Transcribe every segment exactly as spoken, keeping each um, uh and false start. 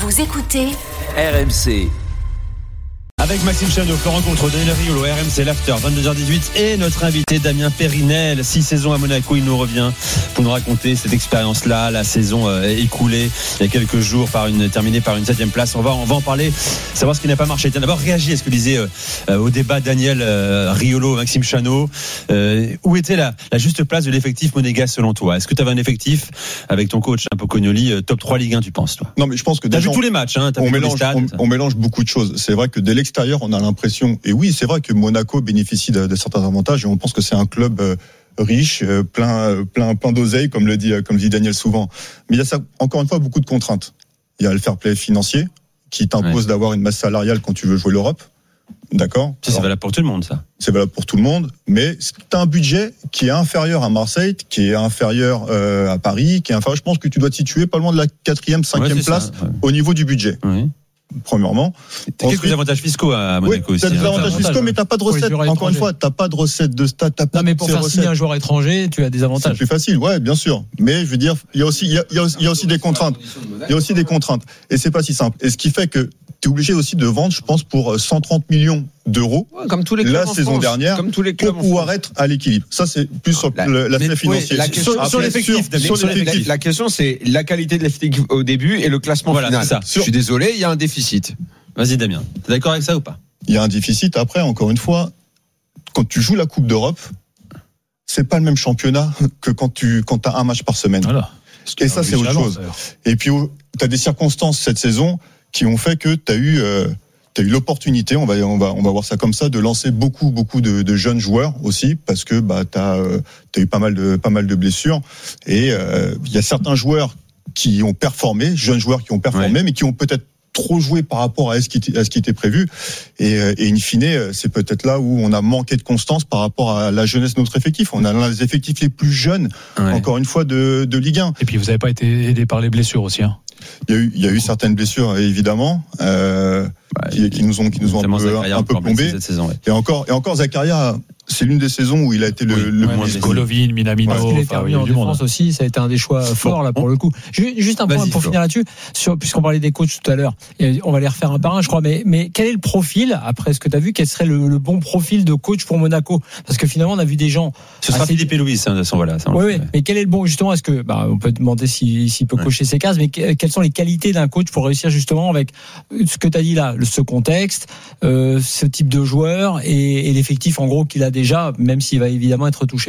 Vous écoutez R M C. Avec Maxime Chanot, le rencontre Daniel Riolo, R M C l'After, vingt-deux heures dix-huit, et notre invité Damien Périnel, six saisons à Monaco, il nous revient pour nous raconter cette expérience-là, la saison euh, écoulée il y a quelques jours, par une, terminée par une septième place. On va, on va en parler, savoir ce qui n'a pas marché. Tiens, d'abord, réagir à ce que disait euh, au débat Daniel euh, Riolo, Maxime Chanot. Euh, où était la, la juste place de l'effectif monégasque selon toi? Est-ce que tu avais un effectif avec ton coach un peu Cognoli, euh, top trois Ligue un, tu penses, toi? Non, mais je pense que t'as déjà, vu tous les matchs, hein, t'as on, vu mélange, les stades, on, on mélange beaucoup de choses. C'est vrai que dès l'extérieur, on a l'impression, et oui, c'est vrai que Monaco bénéficie de, de certains avantages, et on pense que c'est un club euh, riche, euh, plein, plein, plein d'oseille, comme le dit, comme le dit Daniel souvent. Mais il y a ça, encore une fois, beaucoup de contraintes. Il y a le fair play financier, qui t'impose ouais. d'avoir une masse salariale quand tu veux jouer l'Europe. D'accord. Ça, c'est valable pour tout le monde, ça. C'est valable pour tout le monde, mais tu as un budget qui est inférieur à Marseille, qui est inférieur euh, à Paris, qui est inférieur. Je pense que tu dois te situer pas loin de la quatrième, cinquième ouais, place ça, ouais. au niveau du budget. Oui. Premièrement. T'as quelques avantages fiscaux à Monaco oui, aussi. T'as des avantages hein. fiscaux, mais t'as pas de recettes. Encore une fois, t'as pas de recettes de stade, t'as pas non, mais pour faire recettes. signer un joueur étranger, tu as des avantages. C'est plus facile, ouais, bien sûr. Mais je veux dire, il y a aussi, il y a, il y a, il y a aussi des contraintes. Il y a aussi des contraintes. Et c'est pas si simple. Et ce qui fait que t'es obligé aussi de vendre, je pense, pour cent trente millions d'euros ouais, comme tous les clubs la en saison France, dernière comme tous les clubs pour pouvoir être à l'équilibre. Ça, c'est plus sur la, l'aspect financier. Oui, la question, sur, sur, l'effectif, sur, sur l'effectif. La, la question, c'est la qualité de l'effectif au début et le classement voilà, final. Ça. Je suis désolé, il y a un déficit. Vas-y Damien, t'es d'accord avec ça ou pas? Il y a un déficit. Après, encore une fois, quand tu joues la Coupe d'Europe, c'est pas le même championnat que quand tu quand t'as un match par semaine. Voilà. Et ça, c'est autre chose. Et puis, tu as des circonstances cette saison qui ont fait que tu as eu euh, t'as eu l'opportunité, on va on va on va voir ça comme ça, de lancer beaucoup beaucoup de, de jeunes joueurs aussi, parce que bah t'as euh, t'as eu pas mal de pas mal de blessures, et il euh, y a certains joueurs qui ont performé, jeunes joueurs qui ont performé, ouais. mais qui ont peut-être trop joué par rapport à ce qui était, à ce qui était prévu, et, et in fine, c'est peut-être là où on a manqué de constance par rapport à la jeunesse de notre effectif. On a l'un des effectifs les plus jeunes, ouais. encore une fois, de, de Ligue un. Et puis vous n'avez pas été aidé par les blessures aussi, hein. Il y a eu, il y a eu certaines blessures, évidemment, euh, ouais, qui, qui nous ont, qui nous ont un peu, un peu plombé. Cette saison, ouais. Et encore, et encore, Zakaria, c'est l'une des saisons où il a été le, oui, le ouais, moins blessé. Golovin, Minamino, parce qu'il est terminé en défense aussi, ça a été un des choix forts là pour le coup. Juste un point Vas-y, pour Flo. finir là-dessus, sur, puisqu'on parlait des coachs tout à l'heure, et on va les refaire un par un, je crois. Mais, mais quel est le profil, après ce que tu as vu, quel serait le, le bon profil de coach pour Monaco? Parce que finalement, on a vu des gens. Ce sera Philippe et Louis, hein, voilà. Oui, oui. Mais quel est le bon, justement? Est-ce que, bah, on peut demander s'il, s'il peut ouais. cocher ses cases, mais quelles sont les qualités d'un coach pour réussir justement avec ce que tu as dit là, ce contexte, euh, ce type de joueur et, et l'effectif en gros qu'il a déjà, même s'il va évidemment être touché.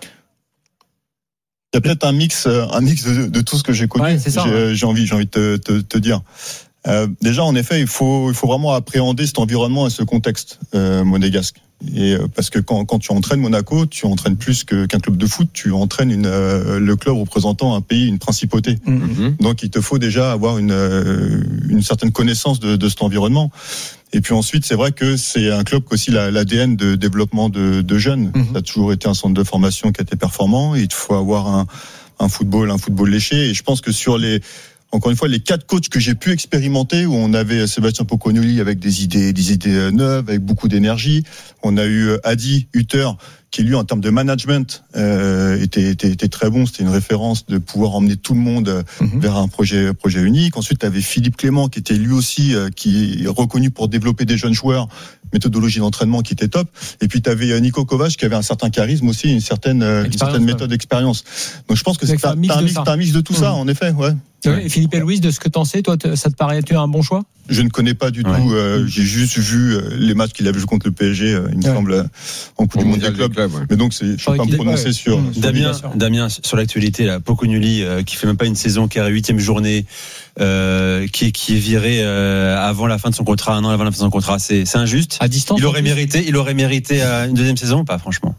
Il y a peut-être un mix, un mix de, de tout ce que j'ai connu. Ouais, c'est ça, j'ai, ouais. j'ai envie, j'ai envie de te, te, te dire. Euh, déjà, en effet, il faut, il faut vraiment appréhender cet environnement et ce contexte euh, monégasque. Et euh, parce que quand, quand tu entraînes Monaco, tu entraînes plus que, qu'un club de foot. Tu entraînes une, euh, le club représentant un pays, une principauté. Mm-hmm. Donc, il te faut déjà avoir une, euh, une certaine connaissance de, de cet environnement. Et puis ensuite, c'est vrai que c'est un club qui a aussi la, l'A D N de développement de, de jeunes. Mm-hmm. Ça a toujours été un centre de formation qui a été performant. Et il faut avoir un, un football, un football léché. Et je pense que sur les Encore une fois, les quatre coachs que j'ai pu expérimenter, où on avait Sébastien Pocognoli avec des idées, des idées neuves, avec beaucoup d'énergie. On a eu Adi Hutter, qui lui, en termes de management, euh, était, était, était très bon. C'était une référence de pouvoir emmener tout le monde mm-hmm. vers un projet, projet unique. Ensuite, tu avais Philippe Clément, qui était lui aussi, euh, qui est reconnu pour développer des jeunes joueurs, méthodologie d'entraînement qui était top. Et puis, tu avais Nico Kovac, qui avait un certain charisme aussi, une certaine, une certaine méthode d'expérience. Donc, je pense que c'est, c'est un, mix, un, mix, un mix de tout mm-hmm. ça, en effet, ouais. Et Philippe et Louis, de ce que t'en sais, toi, ça te paraît être un bon choix? Je ne connais pas du ouais. tout. Euh, j'ai juste vu les matchs qu'il avait joué contre le P S G, euh, il me ouais. semble, en Coupe du Monde des clubs. clubs ouais. Mais donc, c'est, je ne peux pas me prononcer ouais. sur, mmh. sur. Damien, Damien, sur l'actualité, là, Pocognoli, euh, qui fait même pas une saison, qui est à la huitième journée, euh, qui, qui est viré euh, avant la fin de son contrat, un an avant la fin de son contrat. C'est, c'est injuste. À distance. Il aurait mérité, il aurait mérité euh, une deuxième saison ou pas, franchement?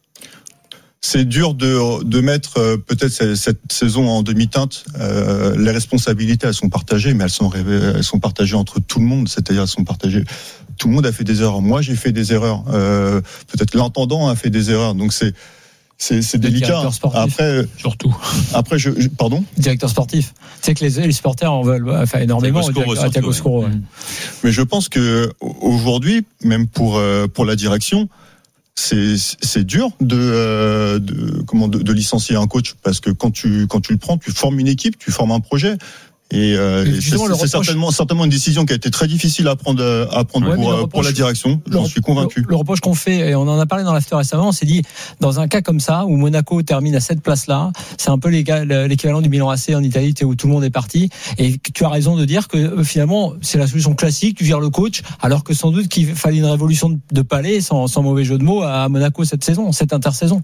C'est dur de, de mettre euh, peut-être cette, cette saison en demi-teinte. Euh, les responsabilités, elles sont partagées, mais elles sont, elles sont partagées entre tout le monde. C'est-à-dire, elles sont partagées. Tout le monde a fait des erreurs. Moi, j'ai fait des erreurs. Euh, peut-être l'intendant a fait des erreurs. Donc c'est c'est, c'est délicat. Après, surtout. Après, je, je pardon. Directeur sportif. Tu sais que les, les supporters en veulent, enfin énormément. Thiago Scuro. Mais je pense que aujourd'hui, même pour pour la direction. C'est, c'est dur de, euh, de, comment, de, de licencier un coach, parce que quand tu, quand tu le prends, tu formes une équipe, tu formes un projet. Et, euh, et c'est, c'est reproche... certainement, certainement une décision qui a été très difficile à prendre, à prendre ouais, pour, reproche, pour la direction. J'en le, suis convaincu. Le, le reproche qu'on fait, et on en a parlé dans l'after récemment, on s'est dit, dans un cas comme ça, où Monaco termine à cette place-là, c'est un peu l'équivalent du Milan A C en Italie, où tout le monde est parti. Et tu as raison de dire que finalement, c'est la solution classique, tu vires le coach, alors que sans doute qu'il fallait une révolution de palais, sans, sans mauvais jeu de mots, à Monaco cette saison, cette intersaison.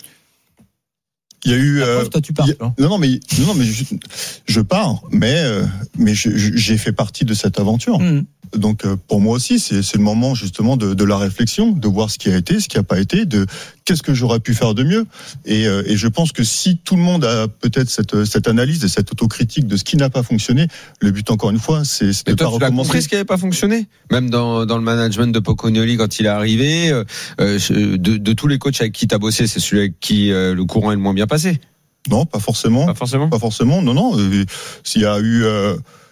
Il y a eu. Euh, toi, tu pars. A, non, non, mais non, non, mais je, je pars, mais euh, mais je, j'ai fait partie de cette aventure. Mmh. Donc euh, pour moi aussi, c'est, c'est le moment justement de, de la réflexion, de voir ce qui a été, ce qui n'a pas été, de qu'est-ce que j'aurais pu faire de mieux. Et, euh, et je pense que si tout le monde a peut-être cette cette analyse et cette autocritique de ce qui n'a pas fonctionné, le but encore une fois, c'est, c'est de toi, pas tu recommencer. L'as compris ce qui n'avait pas fonctionné, même dans dans le management de Pocognoli quand il est arrivé. Euh, de, de tous les coachs avec qui tu as bossé, c'est celui avec qui euh, le courant est le moins bien passé. Non, pas forcément. Pas forcément. Pas forcément. Non, non. Euh, s'il y a eu, euh,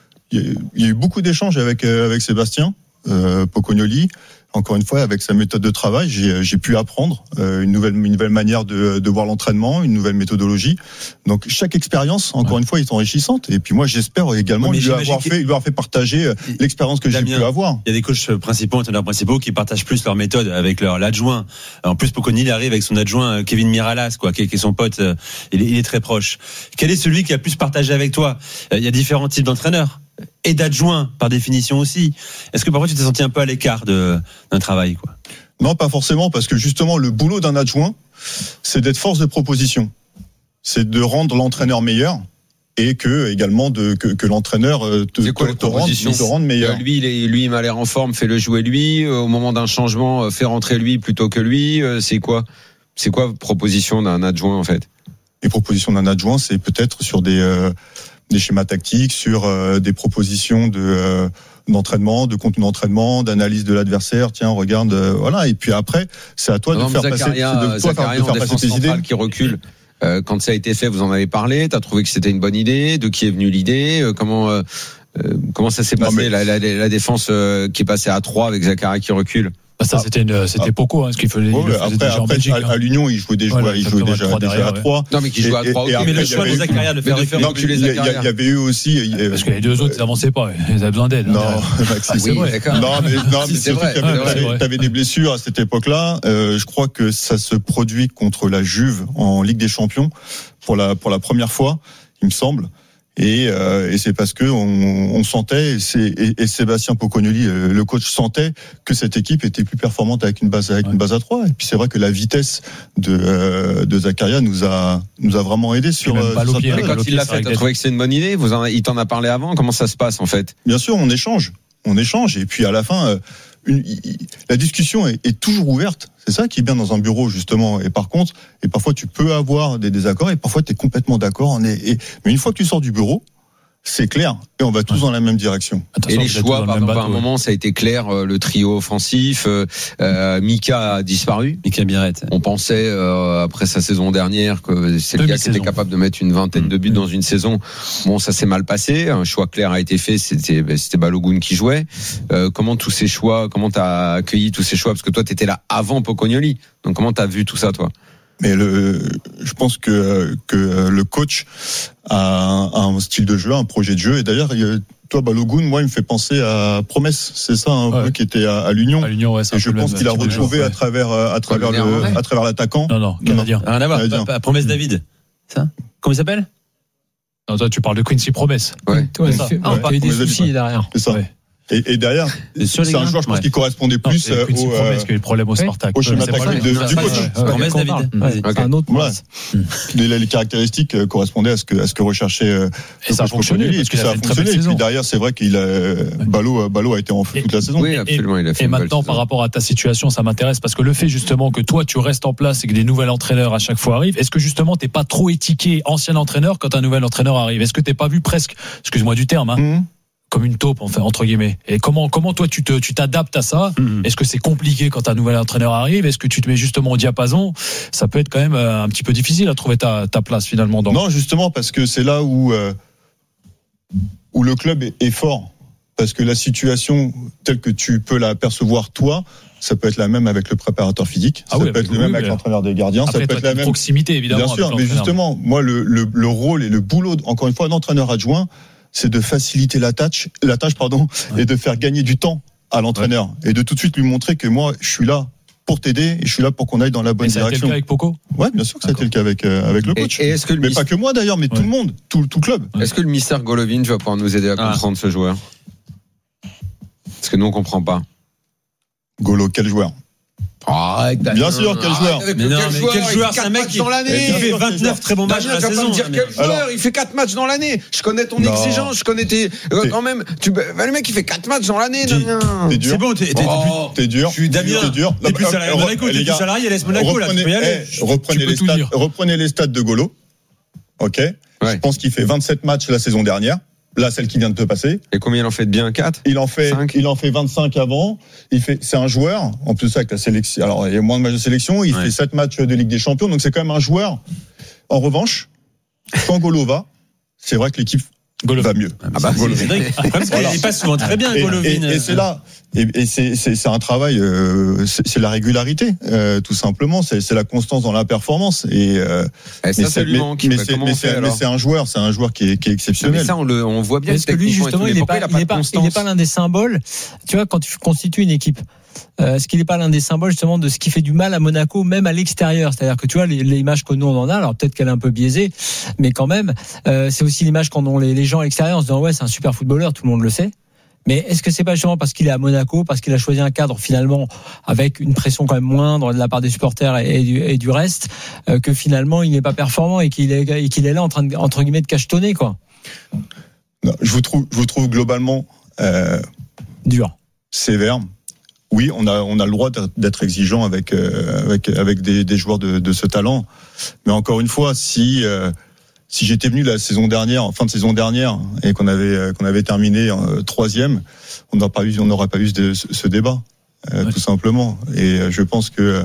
il y a eu beaucoup d'échanges avec euh, avec Sébastien euh, Pocognoli. Encore une fois, avec sa méthode de travail, j'ai, j'ai pu apprendre euh, une nouvelle, une nouvelle manière de, de voir l'entraînement, une nouvelle méthodologie. Donc chaque expérience, encore ouais. une fois, est enrichissante. Et puis moi, j'espère également ouais, lui avoir fait, lui avoir fait partager l'expérience que Damien, j'ai pu avoir. Il y a des coachs principaux, entraîneurs principaux, qui partagent plus leur méthode avec leur l'adjoint. En plus, Pocognoli arrive avec son adjoint Kevin Miralas, quoi, qui est, qui est son pote. Il est, il est très proche. Quel est celui qui a plus partagé avec toi ? Il y a différents types d'entraîneurs. Et d'adjoint, par définition aussi. Est-ce que parfois tu t'es senti un peu à l'écart de, d'un travail, quoi ? Non, pas forcément, parce que justement, le boulot d'un adjoint, c'est d'être force de proposition. C'est de rendre l'entraîneur meilleur et que, également, de, que, que l'entraîneur te, c'est quoi, te, te, rende, te rende meilleur. Lui, il, est, lui, il m'a l'air en forme, fais-le jouer lui. Au moment d'un changement, fais rentrer lui plutôt que lui. C'est quoi, c'est quoi proposition d'un adjoint, en fait ? Les propositions d'un adjoint, c'est peut-être sur des... Euh, des schémas tactiques, sur euh, des propositions de euh, d'entraînement, de contenu d'entraînement, d'analyse de l'adversaire. Tiens, regarde, euh, voilà. Et puis après, c'est à toi non, de faire Zakaria, passer, de, toi Zakaria faire, de faire passer tes idées. Qui recule. Euh, quand ça a été fait, vous en avez parlé. T'as trouvé que c'était une bonne idée. De qui est venue l'idée ? euh, Comment euh, comment ça s'est passé non, mais... la, la, la défense euh, qui est passée à trois avec Zakaria qui recule. Bah ça, c'était, une, c'était ah. Poco, hein, ce qu'il faisait. Ouais, il après, déjà après, en Belgique, à, à l'Union, il jouait des joueurs, ouais, il jouait déjà, déjà derrière, à trois. Non, mais qui jouait à trois. Okay. Mais le choix de Zakaria de faire référence. Il y avait eu aussi. Parce que les deux autres, ils n'avançaient pas. Ils avaient besoin d'aide. Non, Maxime. C'est vrai. Non, mais, non, mais c'est vrai. Tu avais des blessures à cette époque-là. Euh, je crois que ça se produit contre la Juve en Ligue des Champions pour la, pour la première fois, il me semble. Et, euh, et c'est parce que on, on sentait, et, c'est, et, et Sébastien Pocognoli, le coach, sentait que cette équipe était plus performante avec une base avec ouais. une base à trois. Et puis c'est vrai que la vitesse de, euh, de Zakaria nous a nous a vraiment aidé sur. Euh, sur pied, quand il l'a fait, t'as trouvé que c'est une bonne idée ? Vous en, il t'en a parlé avant ? Comment ça se passe en fait ? Bien sûr, on échange, on échange, et puis à la fin. Euh, Une, la discussion est, est toujours ouverte. C'est ça qui est bien dans un bureau, justement. Et par contre, et parfois tu peux avoir des désaccords et parfois tu es complètement d'accord. Et, et, mais une fois que tu sors du bureau, c'est clair. Et on va tous ouais. dans la même direction. Attention, et les choix, par exemple, à un moment, ça a été clair, euh, le trio offensif. Euh, euh, Mika a disparu. Mika Biarrette. On pensait, euh, après sa saison dernière, que c'est le gars qui était capable de mettre une vingtaine de buts mmh. dans une saison. Bon, ça s'est mal passé. Un choix clair a été fait. C'était, c'était Balogun qui jouait. Euh, comment tous ces choix, comment t'as accueilli tous ces choix ? Parce que toi, t'étais là avant Pocognoli. Donc, comment t'as vu tout ça, toi ? Mais le, je pense que que le coach a un, un style de jeu, un projet de jeu. Et d'ailleurs, toi, Balogun, moi, il me fait penser à Promesse. C'est ça, un ouais. peu qui était à, à l'Union. À l'Union, ouais, c'est et je pense qu'il a retrouvé à travers à travers le ouais. à travers l'attaquant. Non, non, Canadien. Rien à voir. Promesse David. Ça. Comment il s'appelle ? Non, toi, tu parles de Quincy Promesse. Ouais. ouais c'est ça. Ah, on parle des soucis derrière. C'est ça. Ouais. Et, et derrière, c'est un joueur, je pense, ouais. qui correspondait plus non, au, euh, parce qu'il y a eu le problème au Spartak. Au schéma tactique du coach. Promesse David. C'est un autre. Voilà. Les, les caractéristiques correspondaient à ce que, à ce que recherchait. Euh, et ça a fonctionné. Et puis ça a fonctionné. Et puis derrière, c'est vrai qu'il a, Ballot, Ballot a été en feu toute la saison. Oui, absolument, il a fait. Et maintenant, par rapport à ta situation, ça m'intéresse parce que le fait justement que toi, tu restes en place et que des nouveaux entraîneurs à chaque fois arrivent, est-ce que justement, t'es pas trop étiqué ancien entraîneur quand un nouvel entraîneur arrive ? Est-ce que t'es pas vu presque, excuse-moi du terme, hein, comme une taupe, enfin, entre guillemets. Et comment, comment toi, tu te, tu t'adaptes à ça? Mmh. Est-ce que c'est compliqué quand un nouvel entraîneur arrive? Est-ce que tu te mets justement au diapason? Ça peut être quand même un petit peu difficile à trouver ta, ta place, finalement. Dans... Non, justement, parce que c'est là où, euh, où le club est, est fort. Parce que la situation, telle que tu peux la percevoir, toi, ça peut être la même avec le préparateur physique, ah ça oui, peut être le même oui, avec l'entraîneur des gardiens, après, ça peut être la même proximité, évidemment. Bien sûr, mais justement, moi, le, le, le rôle et le boulot, encore une fois, d'entraîneur adjoint, c'est de faciliter la tâche, la tâche pardon, ouais. et de faire gagner du temps à l'entraîneur ouais. et de tout de suite lui montrer que moi, je suis là pour t'aider et je suis là pour qu'on aille dans la bonne et ça direction. Ça a été le cas avec Poco ? Ouais, bien sûr que ça a été le cas avec euh, avec le coach. Et, et est-ce que le mais mis... pas que moi d'ailleurs, mais ouais. tout le monde, tout tout club. Est-ce que le Mister Golovin va pouvoir nous aider à ah. comprendre ce joueur ? Parce que nous on comprend pas. Golo, quel joueur ? Arrête, bien sûr, quel joueur. Mais non, quel joueur, quel joueur, c'est un mec qui dans l'année. Il fait vingt-neuf très bons matchs dans la saison. Tu vas pas me dire quel joueur, il fait quatre matchs dans l'année. Je connais ton non. exigence, je connais tes quand même tu le mec il fait quatre matchs dans l'année. T'es dur. C'est bon, t'es oh, t'es dur. Je suis Damien. T'es dur. T'es plus salarié Monaco, t'es plus salarié laisse Monaco là, tu peux y aller. Reprenez les stats, reprenez les stats de Golo. OK. Je pense qu'il fait vingt-sept matchs la saison dernière. Là, celle qui vient de te passer. Et combien il en fait de bien ? quatre ? Il en fait, cinq il en fait vingt-cinq avant. Il fait, c'est un joueur. En plus, avec la sélection. Alors, il y a moins de matchs de sélection. Il ouais. fait sept matchs de Ligue des Champions. Donc, c'est quand même un joueur. En revanche, quand Golo va, c'est vrai que l'équipe Golovin. va mieux. Ah bah, Golovin. Voilà. Il passe souvent très bien, et, Golovin. Et, et c'est là. Et, et c'est, c'est, c'est un travail, euh, c'est, c'est la régularité, euh, tout simplement. C'est, c'est la constance dans la performance. Et, euh, et ça, mais ça lui manque. Mais, c'est, mais, c'est, mais c'est un joueur, c'est un joueur qui est, qui est exceptionnel. Mais ça, on, le, on voit bien. Parce que lui, justement, il n'est pas, il est pas, il est pas l'un des symboles. Tu vois, quand tu constitues une équipe. Euh, est-ce qu'il n'est pas l'un des symboles justement de ce qui fait du mal à Monaco, même à l'extérieur ? C'est-à-dire que tu vois, les, les images que nous on en a, alors peut-être qu'elle est un peu biaisée, mais quand même, euh, c'est aussi l'image qu'en ont les, les gens à l'extérieur en se disant ouais, c'est un super footballeur, tout le monde le sait. Mais est-ce que c'est pas justement parce qu'il est à Monaco, parce qu'il a choisi un cadre finalement avec une pression quand même moindre de la part des supporters et, et, du, et du reste, euh, que finalement il n'est pas performant et qu'il est, et qu'il est là en train de, entre guillemets de cachetonner quoi ? Non, je vous trouve, je vous trouve globalement euh, dur, sévère. Oui, on a on a le droit d'être exigeant avec euh, avec avec des, des joueurs de, de ce talent, mais encore une fois, si euh, si j'étais venu la saison dernière, en fin de saison dernière, et qu'on avait qu'on avait terminé en troisième, on n'aurait pas eu on n'aurait pas eu ce, ce débat, euh, ouais. tout simplement. Et je pense que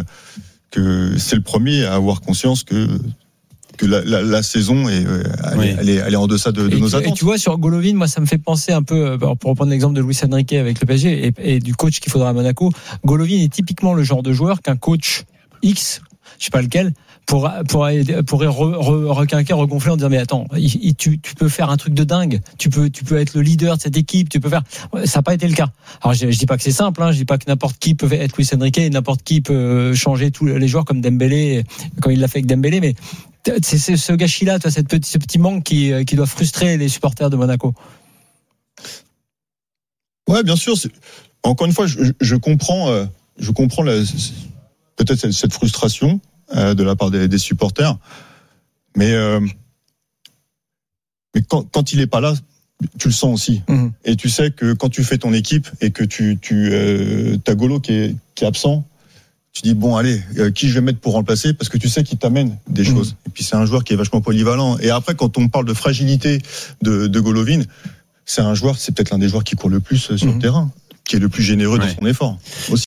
que c'est le premier à avoir conscience que que la, la, la saison est, elle, oui. elle, est, elle est en deçà de, de et nos tu, attentes. Et tu vois, sur Golovin, moi, ça me fait penser un peu, pour reprendre l'exemple de Luis Enrique avec le P S G et, et du coach qu'il faudra à Monaco. Golovin est typiquement le genre de joueur qu'un coach X, je sais pas lequel, pourrait pourrait pourrait re, re, requinquer, regonfler en disant mais attends, il, il, tu tu peux faire un truc de dingue, tu peux tu peux être le leader de cette équipe, tu peux faire. Ça n'a pas été le cas. Alors je, je dis pas que c'est simple, hein, je dis pas que n'importe qui peut être Luis Enrique et n'importe qui peut changer tous les joueurs comme Dembélé, comme il l'a fait avec Dembélé, mais c'est, c'est ce gâchis-là, toi, cette petit, ce petit manque qui, qui doit frustrer les supporters de Monaco. Ouais, bien sûr. C'est... Encore une fois, je, je comprends, euh, je comprends la, peut-être cette, cette frustration euh, de la part des, des supporters, mais euh, mais quand, quand il est pas là, tu le sens aussi. Mmh. Et tu sais que quand tu fais ton équipe et que tu tu euh, t'as Golo qui est qui est absent. Tu dis bon allez euh, qui je vais mettre pour remplacer parce que tu sais qu'il t'amène des mmh. choses et puis c'est un joueur qui est vachement polyvalent et après quand on parle de fragilité de, de Golovin c'est un joueur c'est peut-être l'un des joueurs qui court le plus sur mmh. le terrain qui est le plus généreux ouais. dans son effort aussi.